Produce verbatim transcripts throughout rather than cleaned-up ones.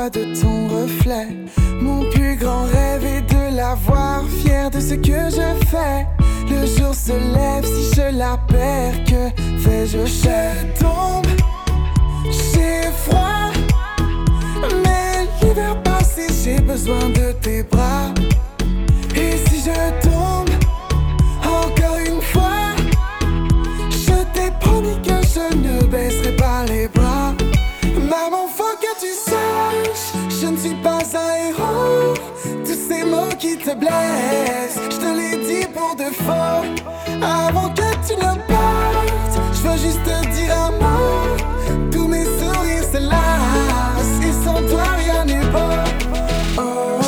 miroir de ton reflet. Mon plus grand rêve est de la voir fière de ce que je fais. Le jour se lève, si je la perds, que fais-je? Je tombe, j'ai froid, mais l'hiver passé, j'ai besoin de tes bras. Et si je tombe encore une fois, je t'ai promis que je ne baisserai pas les bras. Maman, faut que tu saches, je ne suis pas un héros. Tous ces mots qui te blessent, je te l'ai dit pour de faux. Avant que tu ne partes, je veux juste te dire un mot. Tous mes sourires se lassent, et sans toi rien n'est beau. Oh, oh,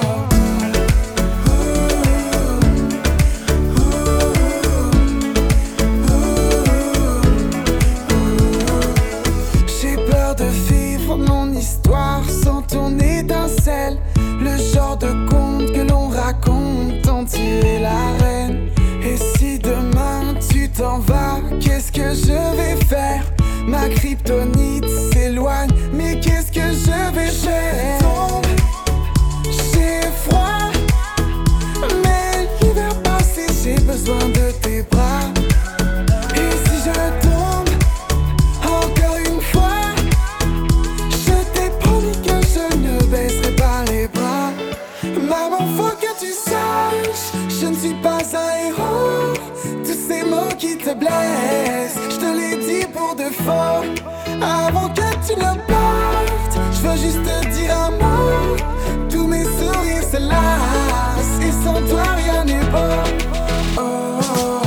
j'ai peur de vivre mon histoire sans ton étincelle. Le genre de conte que l'on raconte tant tu es la reine. Et si demain tu t'en vas, qu'est-ce que je vais faire? Ma kryptonite s'éloigne, mais qu'est-ce que je vais faire? Je tombe, j'ai froid, mais l'hiver passé, j'ai besoin de tes bras. Et si je tombe encore une fois, je t'ai promis que je ne baisserai pas les bras. Maman, faut que tu saches, je ne suis pas un héros. Tous ces mots qui te blessent, je te l'ai dit pour de faux. Avant que tu ne partes, je veux juste te dire un mot. Tous mes sourires se lassent, et sans toi rien n'est beau. Oh, oh.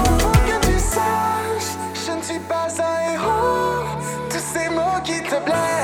Qui te blesse.